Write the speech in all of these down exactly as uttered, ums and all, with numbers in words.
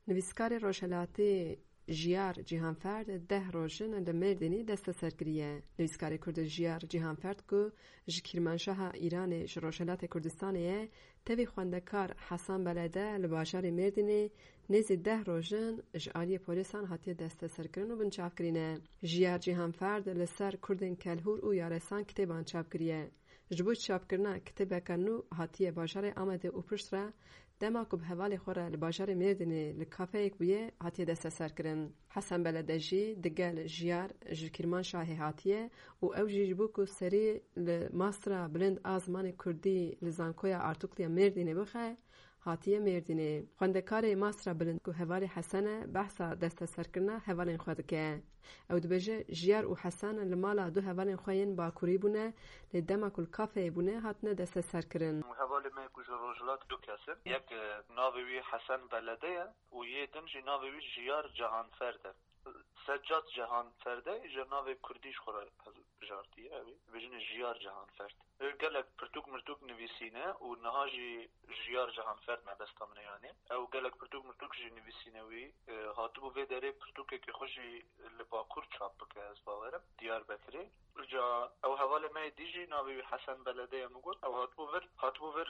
نویسکار روشلاتی جیار جیهانفرد ده روشن لمردنی دست سرکریه. نویسکار کرد جیار جیهانفرد که جکیرمانشاه ایران روشلات کردستانیه تبی خواندکار حسن بلده لباشار مردنی نزد ده روشن جاری پولیسان هاتی دست سرکرن و بنچاف کرینه. جیار جیهانفرد لسر کردن کلهور و یارسان کتبان چاپ کریه. جبوت چاپ کرنا کتب کنو هاتی باشار آمده و پشت را دماغ به حوال خوره لباشار مردنی لکافه یک بیه هاتی دست سر کرن. حسن بلدجی دگل جیار جکرمان شاه هاتیه و او جیبو کو سری لماسترا بلند آزمان کردی لزانکوی آرتوکلیا مردنی بخه هاتیه مردنی. خواندکار ماسترا بلند کو حوال حسن بحثا دست سر کرنا حوال خود که او دبجه جیار و حسن لمالا دو حوال خوین با کوری بونه لدما کل کافه بونه هاتنه دست سر کرن. حوال ما کج روزلات دو کسر یک ناوی حسن بلده و یه دنجی ناوی جیار جهانفرده. سجاد جهانفرده ایجا ناوی کردیش خوره جارتیه اوی بجن جیار جهانفرد. گلک پرتوک مرتوک نویسینه و نهاجی جیار جهانفرد مدستا منه یعنی او گلک پرتوک مرتوک جی نویسینه وی هاتبو وی داره پرتوکه که خوشی لباکور چاپ بکه از باورم دیار بکره جا او حوال ما دیجی ناوی حسن بلده مگود او هاتبو ور هاتبو ور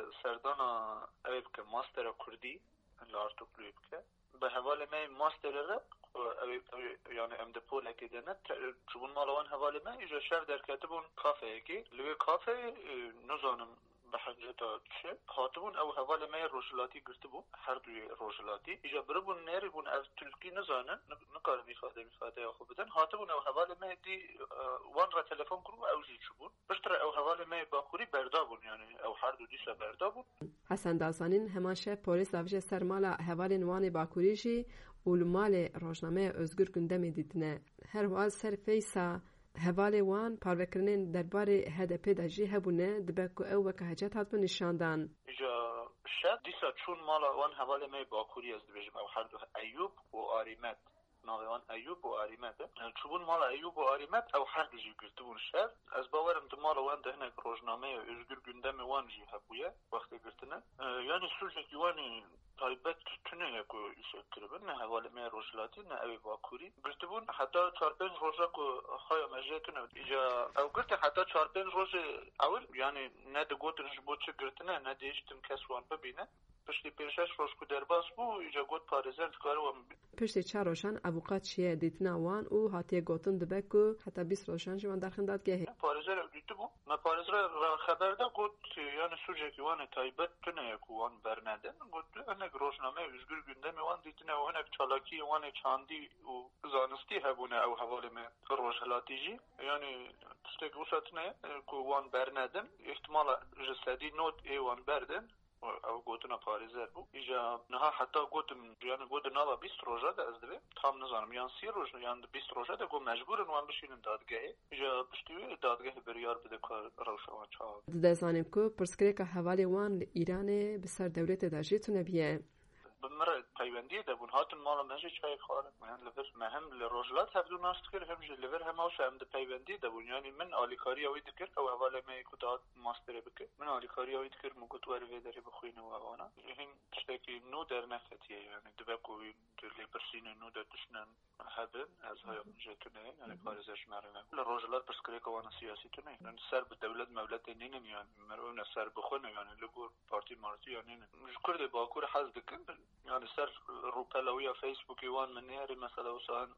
سردانا اوی بکه ماستر کردی لارتوکلوی بکه به حوال ما ماستر رب اوی یعنی ام دپول اکی دنه چون مالوان حوال ما ایجا شر در کتبون کافه اکی لوی کافه نزانم به حجتا چه هاتبون او حوال ما روشلاتی گرفته بون هر دوی روشلاتی ایجا بربون نری بون از ترکی نزانن نکار میفاده میفاده خوب بدن هاتبون او حوال ما دی وان را تلفن کرو او جی چبون بشتر او حوال ما باکوری بردا بون یعنی او هر دو دیسا بردا بون. حسن داسانین هماشه پولیس داوجه سرمالا حوال نوان باکوریجی اولمال روزنامه özgür gündem دیدنه هر واز سر فیسا حوال وان پاروکرنین درباره هدف دجی هبونه دبکو او وکه هجت هات نشاندن. ایجا شد دیسا چون مالا وان حوال می باکوری از دبیجم او هر دو ایوب و آریمت ناوان ایوب و آریمت چون مالا ایوب و آریمت او هر دو جی گرتبون شد از باورم دو مالا وان دهنه روزنامه özgür gündem وان جی هبویه وقتی گرتنه یعنی سوژه وانی تایبت تونه یکو ایشکر نه حوال می روشلاتی نه اوی باکوری گرتبون حتی چهار پنج روزا کو خوایا مجیتونه ایجا او گرت حتی چهار پنج روز اول یعنی نه دو گوتنش بود چه گرتنه نه دیشتم کس وان ببینه پشتی پیشش روز کو درباس بو ایجا گوت پارزنت کارو پشتی چهار روشن اوقات چیه دیتنا وان او هاتی گوتن دبکو حتی بیست روشن جوان درخندات گه پارزر دیتو بو ما پارزر خبر ده گوت یعنی سوژه کی وان تایبت تونه یکو وان برنده گوت انا روزنامه özgür gündem وان دیتنه و هنک چالاکی وان چاندی و زانستی هبونه او حواله می روشلاتی جی یعنی پشتی گوشتنه کو وان برندن احتمال جسدی نوت ای وان بردن او گوتنا پاریزر بو ایجا نه حتی گوتم یعنی گوت ناوا بیست روزه ده از دوی تام نزانم یعنی سی روز یعنی بیست روزه ده گو مجبورن وان بشینن دادگاه ایجا پشتی دادگاه بریار بده کار روشوان چاو دزانیم کو پرسکریکا حواله وان ایران بسر دولت داجیتونه بیه بمرة پیوندی ده بون هاتن مالا منجی چای خارم من لفر مهم لروجلات هفدو ناست کر هم جی لفر هم آوش هم ده پیوندی ده بون یعنی من آلیکاری اوی دکر او اولا می کداد ماستره بکر من آلیکاری اوی دکر مگوت وری داری بخوین و اوانا این تشتاکی نو در نفتیه یعنی دبکوی درلی برسین نو در تشنن هبن از های منجتونه یعنی پارزش مرنه لروجلات پرسکریک وانا سیاسی تونه یعنی سر به دولت مولت نینن یعنی مرون سر بخونه یعنی لگور پارتی مارتی یعنی مش کرد باکور حز دکن يعني سر روبلاوية فيسبوك يوان من نهر مثلا وسان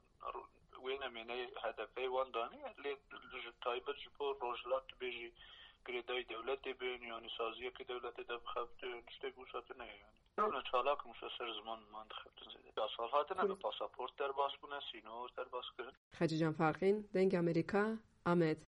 وين مني هدفي وان داني اللي تايبت جبور روجلات بيجي قريداي دولتي بين يعني سازية كدولتي دب خبت نشتغوشاتنا يعني انا چالاك مسلسل زمان ما دخلت زيد اصل هاتنا بپاسپورت در باس بونه سينور در باس كرن خجي جان فارقين دنگ امريكا آمد